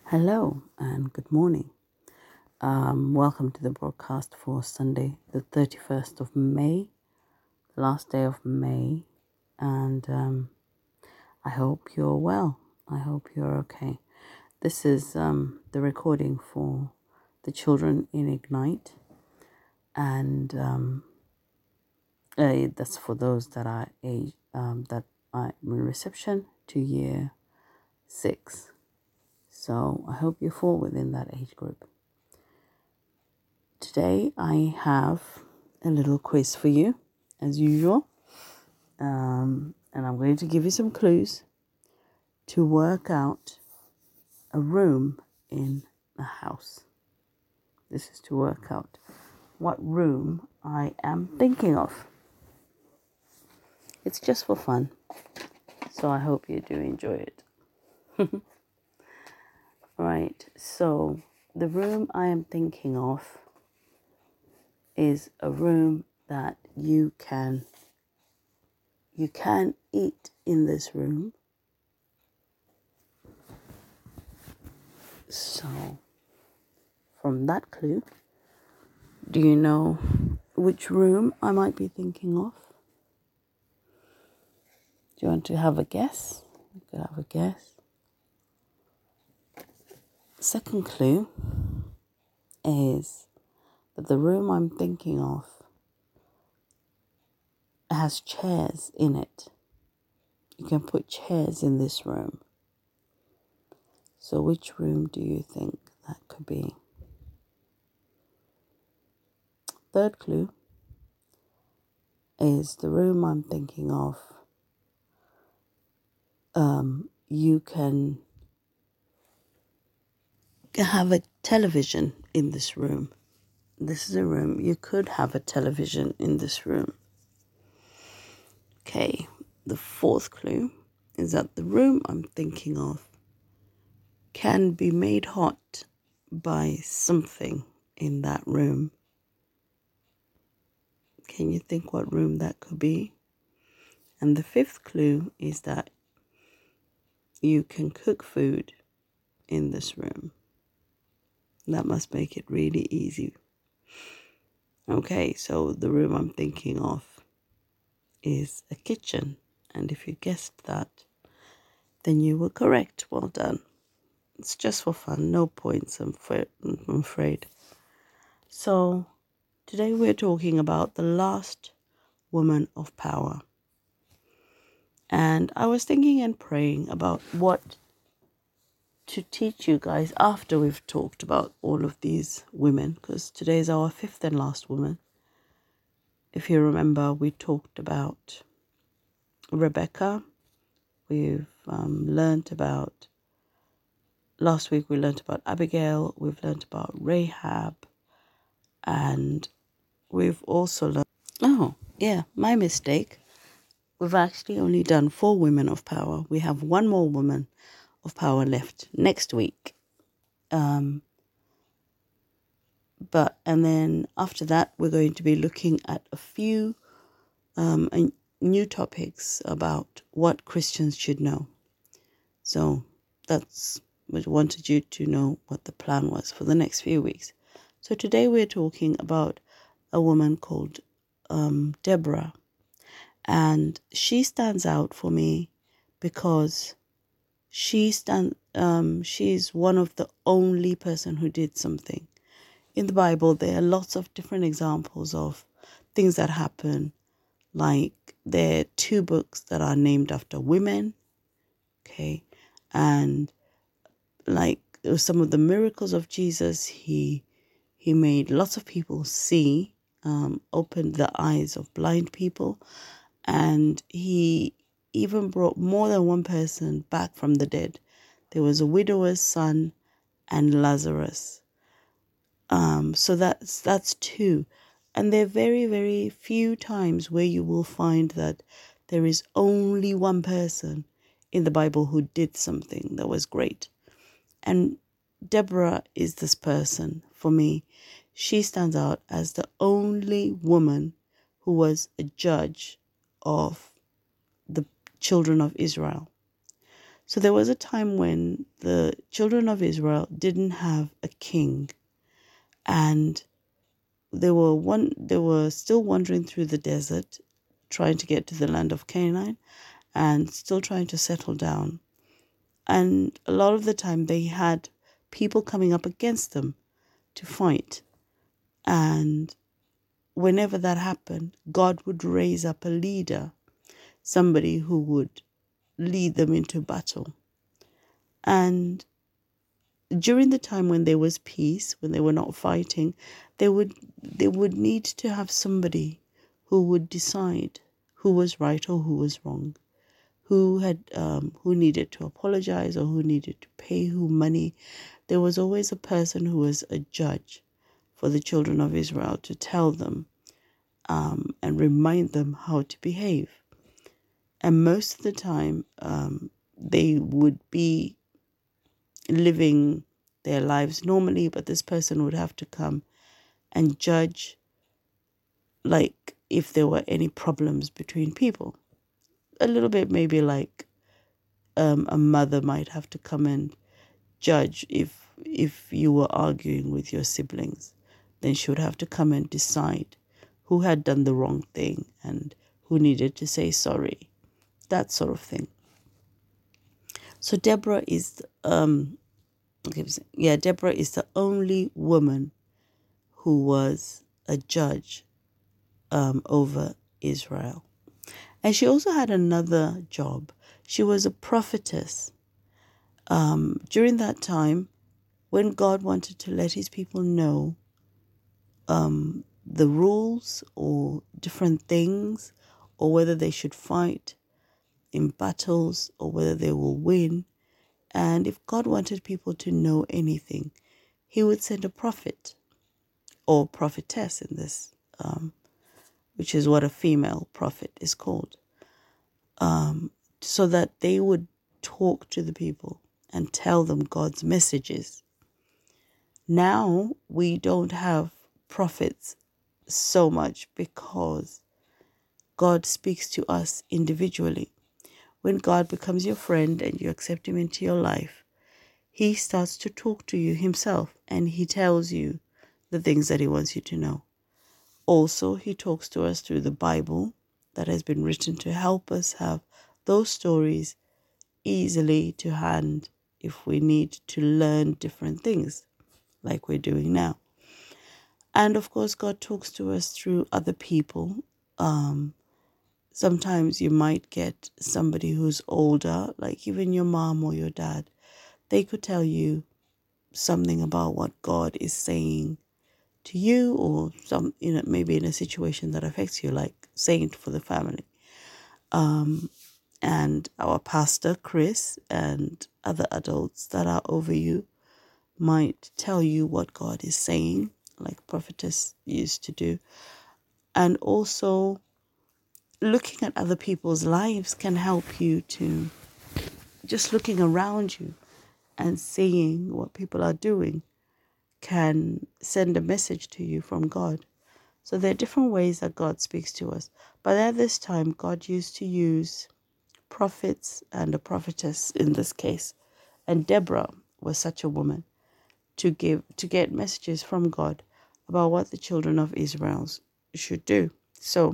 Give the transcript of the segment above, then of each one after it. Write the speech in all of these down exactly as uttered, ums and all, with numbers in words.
Hello and good morning. Um, welcome to the broadcast for Sunday, the thirty-first of May, the last day of May. And um, I hope you're well. I hope you're okay. This is um, the recording for the children in Ignite. And um, uh, that's for those that are age, um, that are in reception to year six. So I hope you fall within that age group. Today I have a little quiz for you, as usual, um, and I'm going to give you some clues to work out a room in a house. This is to work out what room I am thinking of. It's just for fun, so I hope you do enjoy it. Right, so the room I am thinking of is a room that you can you can eat in this room. So from that clue, do you know which room I might be thinking of? Do you want to have a guess? You could have a guess. Second clue is that the room I'm thinking of has chairs in it. You can put chairs in this room. So which room do you think that could be? Third clue is the room I'm thinking of. Um, you can have a television in this room. This is a room. You could have a television in this room. Okay, the fourth clue is that the room I'm thinking of can be made hot by something in that room. Can you think what room that could be? And the fifth clue is that you can cook food in this room. That must make it really easy. Okay, so the room I'm thinking of is a kitchen. And if you guessed that, then you were correct. Well done. It's just for fun, no points, I'm afraid. So today we're talking about the last woman of power. And I was thinking and praying about what to teach you guys after we've talked about all of these women, because today is our fifth and last woman. If you remember, we talked about Rebecca. We've um, learned about, last week we learned about Abigail. We've learned about Rahab. And we've also learned, oh, yeah, my mistake. We've actually only done four women of power. We have one more woman of power left next week. Um, but, and then after that, we're going to be looking at a few um, new topics about what Christians should know. So that's, we wanted you to know what the plan was for the next few weeks. So today we're talking about a woman called um, Deborah. And she stands out for me because she stand um she's one of the only person who did something. In the Bible, there are lots of different examples of things that happen. Like there are two books that are named after women. Okay. And like some of the miracles of Jesus, he he made lots of people see, um, opened the eyes of blind people. And he even brought more than one person back from the dead. There was a widower's son and Lazarus. Um, so that's that's two. And there are very, very few times where you will find that there is only one person in the Bible who did something that was great. And Deborah is this person for me. She stands out as the only woman who was a judge of the children of Israel. So there was a time when the children of Israel didn't have a king, and they were one they were still wandering through the desert, trying to get to the land of Canaan, and still trying to settle down. And a lot of the time they had people coming up against them to fight. And whenever that happened, God would raise up a leader, somebody who would lead them into battle. And during the time when there was peace, when they were not fighting, they would they would need to have somebody who would decide who was right or who was wrong, who had um, who needed to apologize or who needed to pay who money. There was always a person who was a judge for the children of Israel to tell them um, and remind them how to behave. And most of the time, um, they would be living their lives normally, but this person would have to come and judge, like if there were any problems between people. A little bit maybe like um, a mother might have to come and judge if if you were arguing with your siblings. Then she would have to come and decide who had done the wrong thing and who needed to say sorry, that sort of thing. So Deborah is um yeah Deborah is the only woman who was a judge um, over Israel. And she also had another job. She was a prophetess. Um, during that time, when God wanted to let his people know um, the rules or different things, or whether they should fight in battles or whether they will win, and if God wanted people to know anything, he would send a prophet or prophetess in this, um, which is what a female prophet is called, um, so that they would talk to the people and tell them God's messages. Now we don't have prophets so much because God speaks to us individually. When God becomes your friend and you accept him into your life, he starts to talk to you himself, and he tells you the things that he wants you to know. Also, he talks to us through the Bible that has been written to help us have those stories easily to hand if we need to learn different things like we're doing now. And of course, God talks to us through other people. Um, sometimes you might get somebody who's older, like even your mom or your dad. They could tell you something about what God is saying to you, or some, you know, maybe in a situation that affects you, like saying for the family. Um, and our pastor, Chris, and other adults that are over you might tell you what God is saying, like prophetess used to do. And also, looking at other people's lives can help you to, just looking around you and seeing what people are doing can send a message to you from God. So there are different ways that God speaks to us. But at this time, God used to use prophets and a prophetess in this case. And Deborah was such a woman to give to get messages from God about what the children of Israel should do. So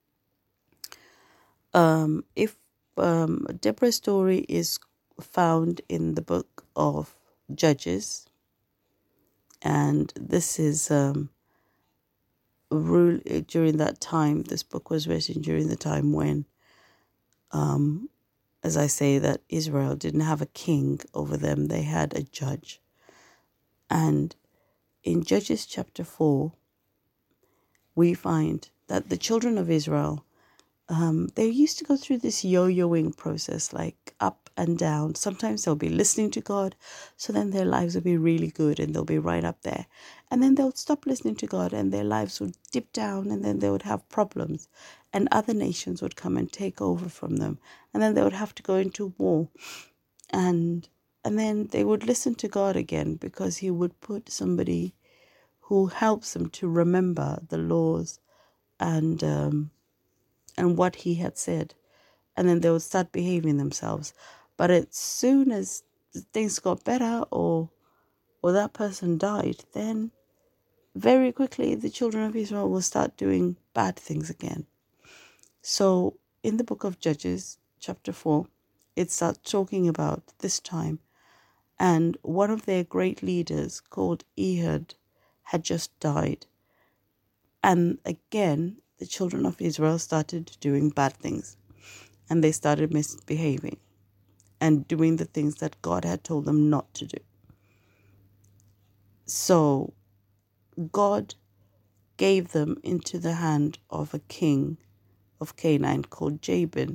um, if um, Deborah's story is found in the book of Judges, and this is um, rule during that time. This book was written during the time when, um, as I say, that Israel didn't have a king over them; they had a judge. And in Judges chapter four, we find that the children of Israel, um, they used to go through this yo-yoing process, like up and down. Sometimes they'll be listening to God, so then their lives will be really good and they'll be right up there. And then they'll stop listening to God and their lives would dip down, and then they would have problems. And other nations would come and take over from them. And then they would have to go into war. And and then they would listen to God again, because he would put somebody who helps them to remember the laws and um, and what he had said. And then they would start behaving themselves. But as soon as things got better, or or that person died, then very quickly the children of Israel will start doing bad things again. So in the book of Judges, chapter four, it starts talking about this time, and one of their great leaders called Ehud had just died. And again, the children of Israel started doing bad things, and they started misbehaving and doing the things that God had told them not to do. So God gave them into the hand of a king of Canaan called Jabin.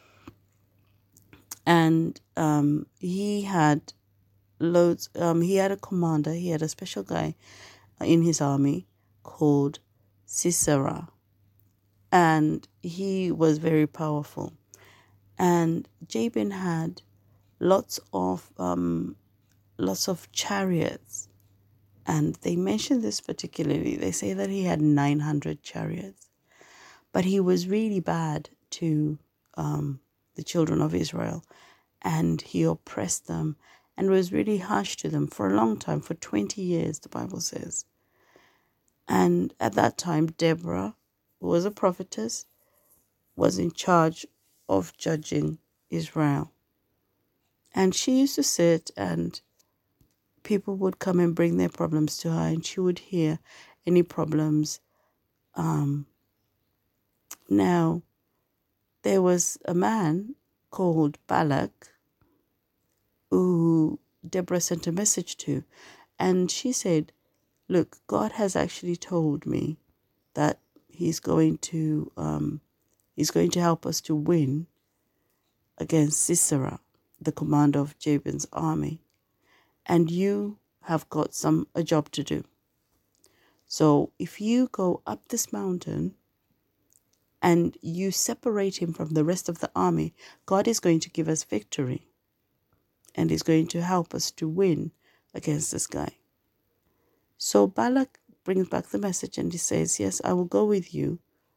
And um, he had loads, um, he had a commander, he had a special guy in his army called Sisera. And he was very powerful. And Jabin had lots of um, lots of chariots. And they mention this particularly. They say that he had nine hundred chariots. But he was really bad to um, the children of Israel. And he oppressed them and was really harsh to them for a long time, for twenty years, the Bible says. And at that time, Deborah, who was a prophetess, was in charge of judging Israel. And she used to sit, and people would come and bring their problems to her, and she would hear any problems. Um, now, there was a man called Balak who Deborah sent a message to, and she said, look, God has actually told me that he's going to um, he's going to help us to win against Sisera, the commander of Jabin's army. And you have got some a job to do. So if you go up this mountain and you separate him from the rest of the army, God is going to give us victory. And he's going to help us to win against this guy. So Balak brings back the message and he says, yes, I will go with you.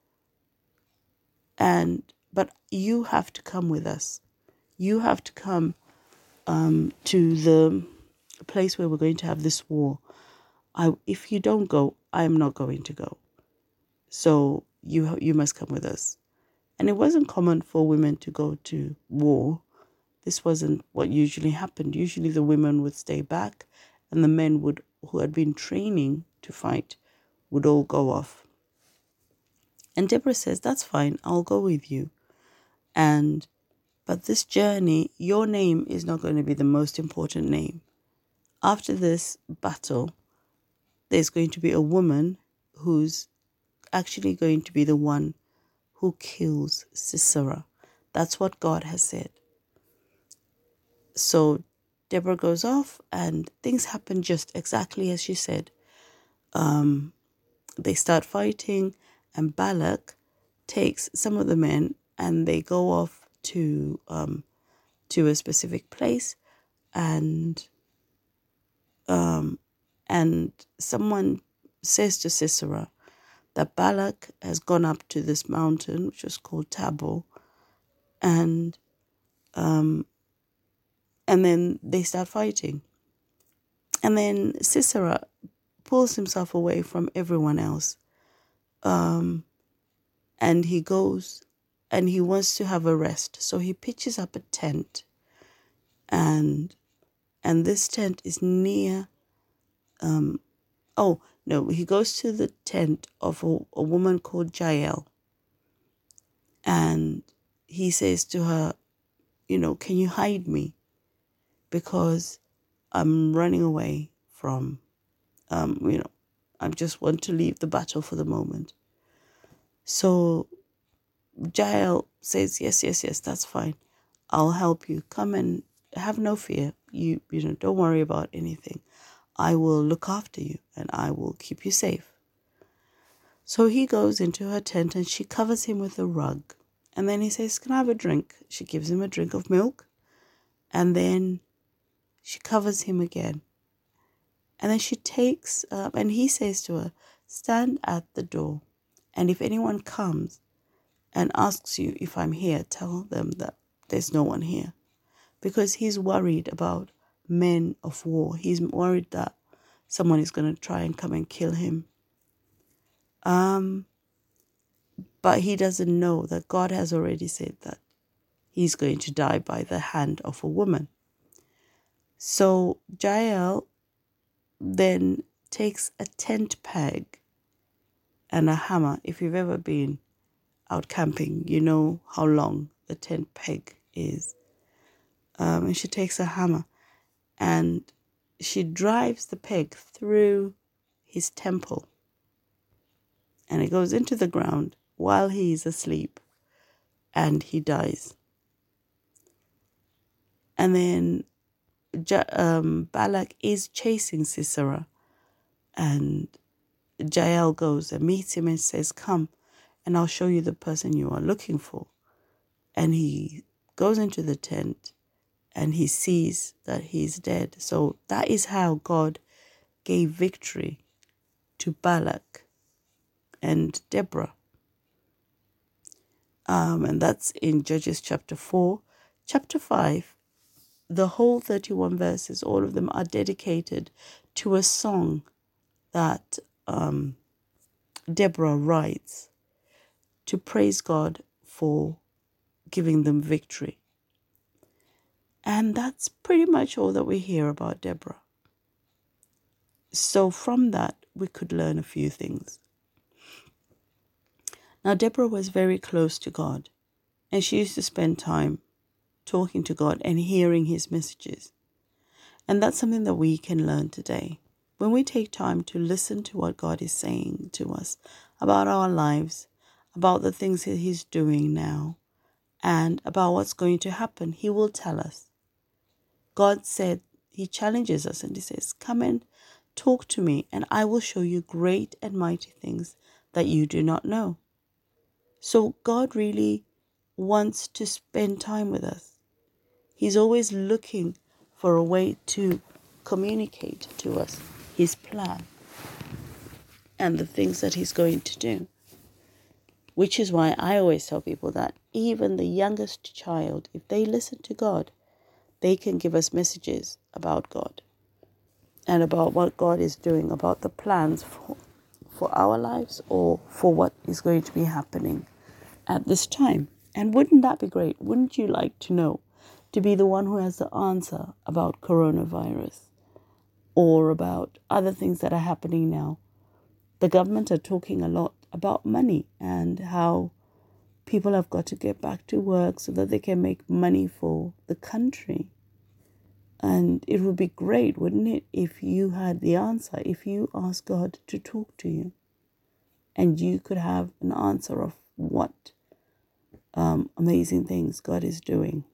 And but you have to come with us. You have to come um, to the place where we're going to have this war. I, if you don't go, I'm not going to go. So you you must come with us. And it wasn't common for women to go to war. This wasn't what usually happened. Usually the women would stay back, and the men would who had been training to fight would all go off. And Deborah says, that's fine, I'll go with you. And but this journey, your name is not going to be the most important name. After this battle, there's going to be a woman who's actually going to be the one who kills Sisera. That's what God has said. So Deborah goes off and things happen just exactly as she said. Um, they start fighting, and Balak takes some of the men and they go off to um, to a specific place, and um, and someone says to Sisera that Balak has gone up to this mountain, which was called Tabor, and um, and then they start fighting. And then Sisera pulls himself away from everyone else, um, and he goes and he wants to have a rest. So he pitches up a tent, and and this tent is near. Um, oh no, he goes to the tent of a, a woman called Jael, and he says to her, you know, can you hide me? Because I'm running away from, um, you know, I just want to leave the battle for the moment. So Jael says, yes, yes, yes, that's fine. I'll help you. Come and have no fear. You, you know, don't worry about anything. I will look after you and I will keep you safe. So he goes into her tent and she covers him with a rug. And then he says, can I have a drink? She gives him a drink of milk. And then she covers him again. And then she takes, uh, and he says to her, stand at the door. And if anyone comes and asks you if I'm here, tell them that there's no one here. Because he's worried about men of war. He's worried that someone is going to try and come and kill him. Um, but he doesn't know that God has already said that he's going to die by the hand of a woman. So Jael then takes a tent peg and a hammer. If you've ever been out camping, you know how long the tent peg is. Um, and she takes a hammer and she drives the peg through his temple. And it goes into the ground while he is asleep and he dies. And then um, Balak is chasing Sisera, and Jael goes and meets him and says, "Come, and I'll show you the person you are looking for." And he goes into the tent and he sees that he's dead. So that is how God gave victory to Balak and Deborah. Um, and that's in Judges chapter four. Chapter five, the whole thirty-one verses, all of them are dedicated to a song that um, Deborah writes to praise God for giving them victory. And that's pretty much all that we hear about Deborah. So from that, we could learn a few things. Now, Deborah was very close to God, and she used to spend time talking to God and hearing his messages. And that's something that we can learn today. When we take time to listen to what God is saying to us about our lives, about the things that he's doing now, and about what's going to happen, he will tell us. God said, he challenges us and he says, "Come and talk to me and I will show you great and mighty things that you do not know." So God really wants to spend time with us. He's always looking for a way to communicate to us his plan and the things that he's going to do. Which is why I always tell people that even the youngest child, if they listen to God, they can give us messages about God and about what God is doing, about the plans for, for our lives or for what is going to be happening at this time. And wouldn't that be great? Wouldn't you like to know, to be the one who has the answer about coronavirus or about other things that are happening now? The government are talking a lot about money and how people have got to get back to work so that they can make money for the country. And it would be great, wouldn't it, if you had the answer, if you asked God to talk to you and you could have an answer of what um, amazing things God is doing.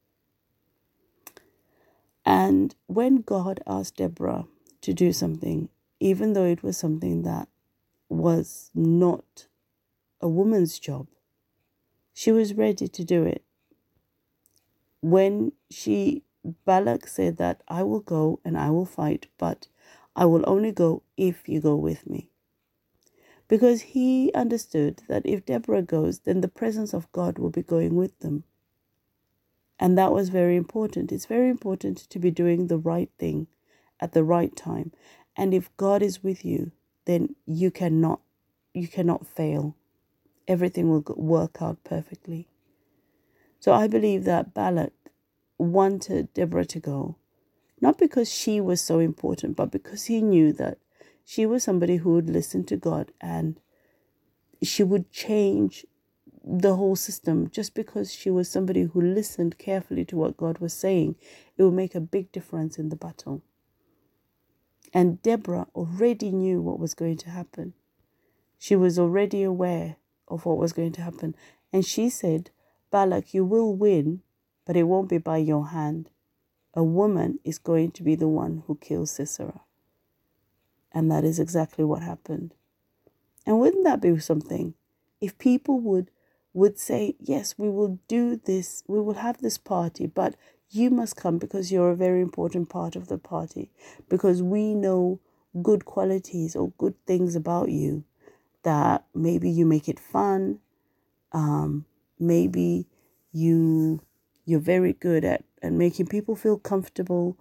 And when God asked Deborah to do something, even though it was something that was not a woman's job, she was ready to do it. When she, Balak said that, "I will go and I will fight, but I will only go if you go with me." Because he understood that if Deborah goes, then the presence of God will be going with them. And that was very important. It's very important to be doing the right thing at the right time. And if God is with you, then you cannot, you cannot fail. Everything will work out perfectly. So I believe that Balak wanted Deborah to go, not because she was so important, but because he knew that she was somebody who would listen to God and she would change the whole system. Just because she was somebody who listened carefully to what God was saying, it would make a big difference in the battle. And Deborah already knew what was going to happen. She was already aware of what was going to happen. And she said, "Balak, you will win, but it won't be by your hand. A woman is going to be the one who kills Sisera." And that is exactly what happened. And wouldn't that be something? If people would would say, "Yes, we will do this, we will have this party, but you must come because you're a very important part of the party, because we know good qualities or good things about you, that maybe you make it fun, um, maybe you, you're very good at, at making people feel comfortable,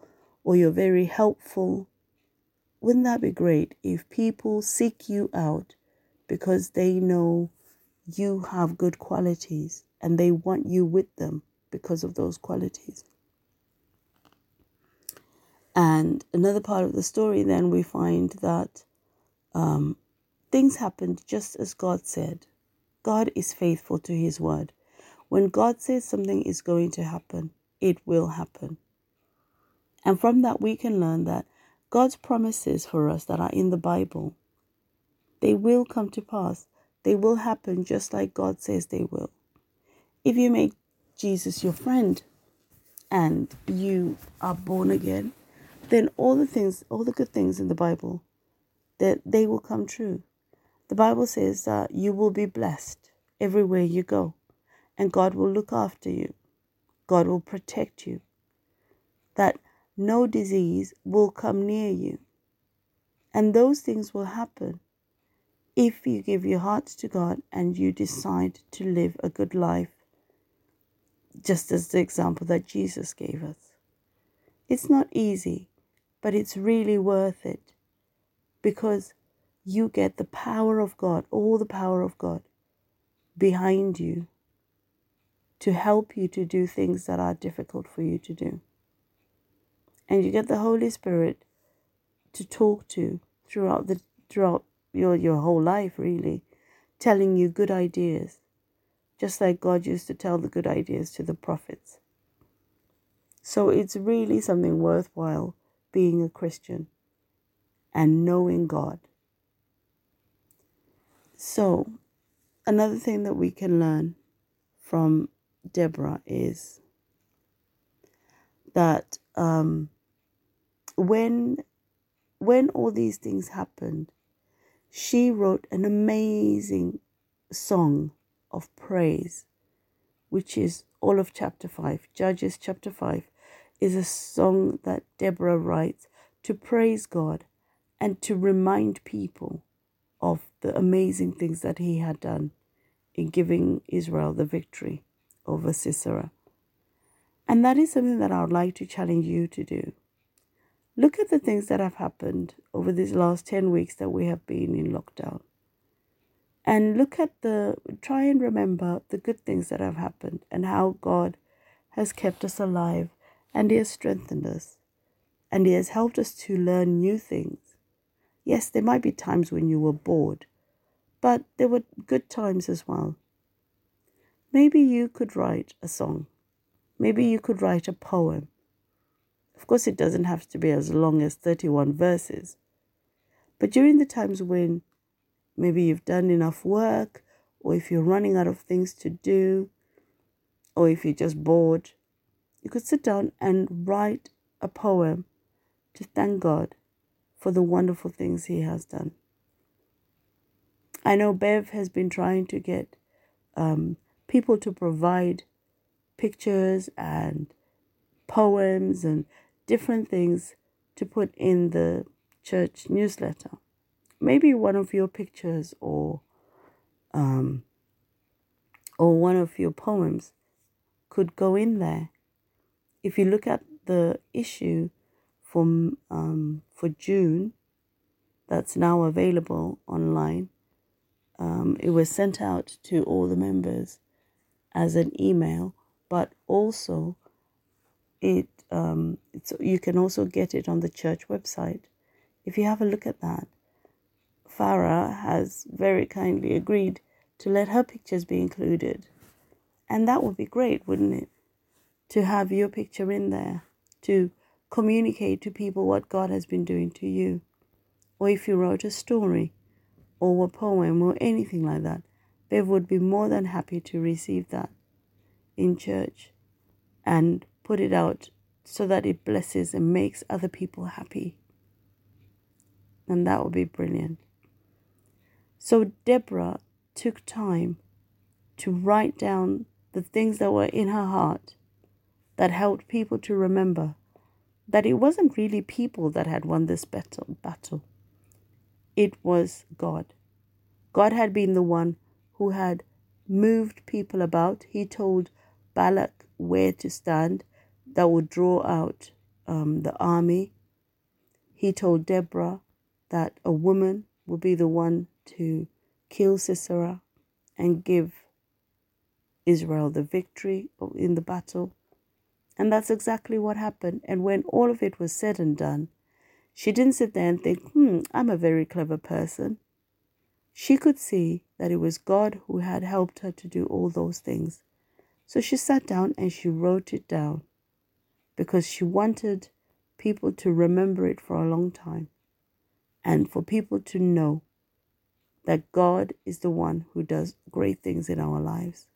or you're very helpful. Wouldn't that be great if people seek you out because they know you have good qualities and they want you with them because of those qualities? And another part of the story, then we find that um, things happened just as God said. God is faithful to his word. When God says something is going to happen, it will happen. And from that, we can learn that God's promises for us that are in the Bible, they will come to pass. They will happen just like God says they will. If you make Jesus your friend and you are born again, then all the things, all the good things in the Bible, that they will come true. The Bible says that you will be blessed everywhere you go, and God will look after you. God will protect you. That no disease will come near you. And those things will happen if you give your heart to God and you decide to live a good life, just as the example that Jesus gave us. It's not easy, but it's really worth it, because you get the power of God, all the power of God behind you to help you to do things that are difficult for you to do. And you get the Holy Spirit to talk to throughout the throughout your, your whole life, really, telling you good ideas, just like God used to tell the good ideas to the prophets. So it's really something worthwhile being a Christian and knowing God. So another thing that we can learn from Deborah is that um, when when all these things happened, she wrote an amazing song of praise, which is all of chapter five. Judges chapter five is a song that Deborah writes to praise God and to remind people of the amazing things that he had done in giving Israel the victory over Sisera. And that is something that I would like to challenge you to do. Look at the things that have happened over these last ten weeks that we have been in lockdown. And look at the, try and remember the good things that have happened and how God has kept us alive and he has strengthened us and he has helped us to learn new things. Yes, there might be times when you were bored, but there were good times as well. Maybe you could write a song. Maybe you could write a poem. Of course, it doesn't have to be as long as thirty-one verses. But during the times when maybe you've done enough work, or if you're running out of things to do, or if you're just bored, you could sit down and write a poem to thank God for the wonderful things he has done. I know Bev has been trying to get um, people to provide pictures and poems and different things to put in the church newsletter. Maybe one of your pictures or um, or one of your poems could go in there. If you look at the issue from um, for June, that's now available online. Um, it was sent out to all the members as an email, but also it um, it's, you can also get it on the church website. If you have a look at that, Farah has very kindly agreed to let her pictures be included. And that would be great, wouldn't it? To have your picture in there, to communicate to people what God has been doing to you. Or if you wrote a story or a poem or anything like that, Bev would be more than happy to receive that in church and put it out so that it blesses and makes other people happy. And that would be brilliant. So Deborah took time to write down the things that were in her heart that helped people to remember that it wasn't really people that had won this battle. battle. It was God. God had been the one who had moved people about. He told Balak where to stand that would draw out um, the army, he told Deborah that a woman would be the one to kill Sisera and give Israel the victory in the battle. And that's exactly what happened. And when all of it was said and done, she didn't sit there and think, hmm, I'm a very clever person. She could see that it was God who had helped her to do all those things. So she sat down and she wrote it down because she wanted people to remember it for a long time and for people to know that God is the one who does great things in our lives.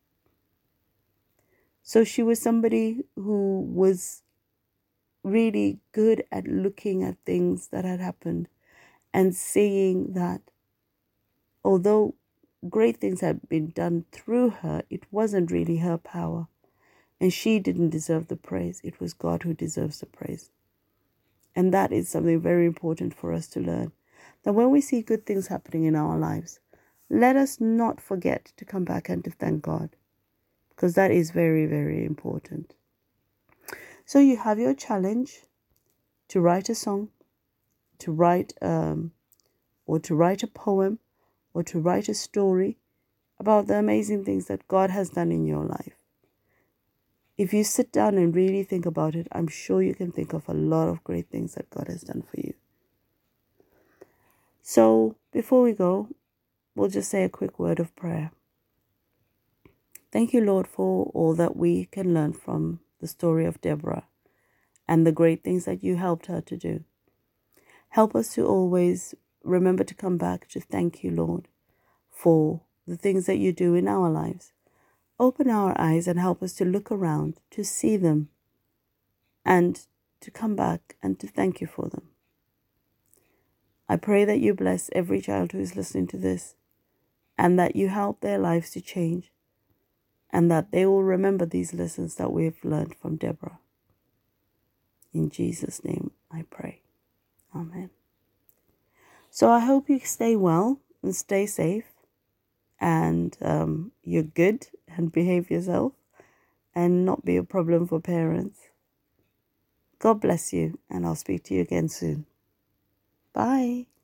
So she was somebody who was really good at looking at things that had happened and seeing that although great things had been done through her, it wasn't really her power. And she didn't deserve the praise. It was God who deserves the praise. And that is something very important for us to learn. That when we see good things happening in our lives, let us not forget to come back and to thank God. Because that is very, very important. So you have your challenge to write a song, to write um, or to write a poem, or to write a story about the amazing things that God has done in your life. If you sit down and really think about it, I'm sure you can think of a lot of great things that God has done for you. So before we go, we'll just say a quick word of prayer. Thank you, Lord, for all that we can learn from the story of Deborah and the great things that you helped her to do. Help us to always remember to come back to thank you, Lord, for the things that you do in our lives. Open our eyes and help us to look around, to see them, and to come back and to thank you for them. I pray that you bless every child who is listening to this, and that you help their lives to change, and that they will remember these lessons that we have learned from Deborah. In Jesus' name I pray. Amen. So I hope you stay well and stay safe, and um, you're good and behave yourself and not be a problem for parents. God bless you, and I'll speak to you again soon. Bye.